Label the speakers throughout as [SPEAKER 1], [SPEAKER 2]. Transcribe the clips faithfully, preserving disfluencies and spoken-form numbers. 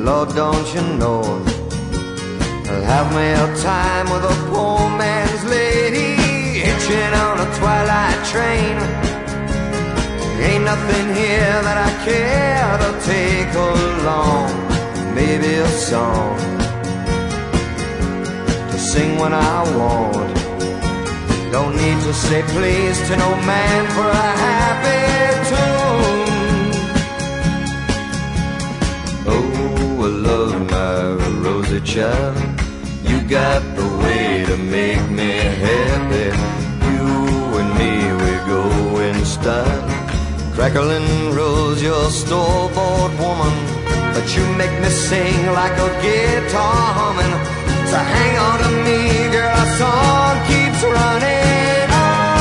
[SPEAKER 1] Lord, don't you know I'll have me a time with a poor man's lady, hitching on a twilight train. Ain't nothing here that I care to take along. Maybe a song to sing when I want. Don't need to say please to no man for a happy tune. Oh, I love my rosy child. You got the way to make me happy. You and me, we go in style. Crackling rose, you're store-bought woman, but you make me sing like a guitar humming. So hang on to me, girl, our song keeps running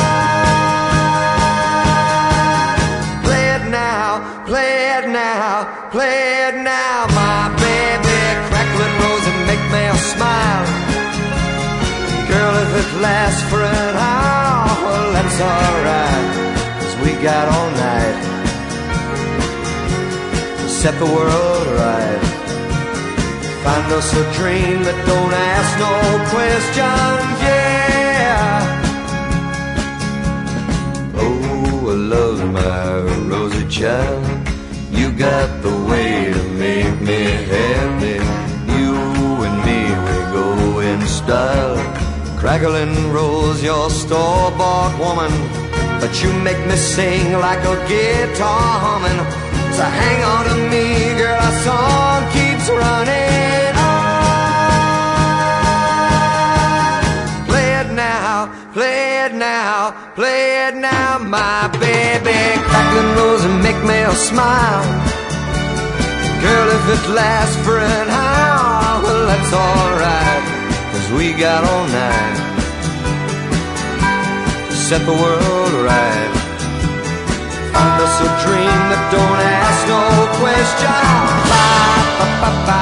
[SPEAKER 1] on. Play it now, play it now, play it now, my baby. Crackling rose and make me smile. Girl, if it lasts for an hour, well, that's alright, 'cause we got all night to set the world right. Find us a dream that don't ask no questions, yeah. Oh, I love my rosy child. You got the way to make me happy. You and me, we go in style. Crackling rose, you're store-bought woman, but you make me sing like a guitar humming. So hang on to me, girl, our song keeps running on. Play it now, play it now, play it now, my baby. Crackling rose and make me smile. Girl, if it lasts for an hour, well, that's alright, 'cause we got all night to set the world right. Find us a dream that don't ask no questions. Ba, ba, ba, ba.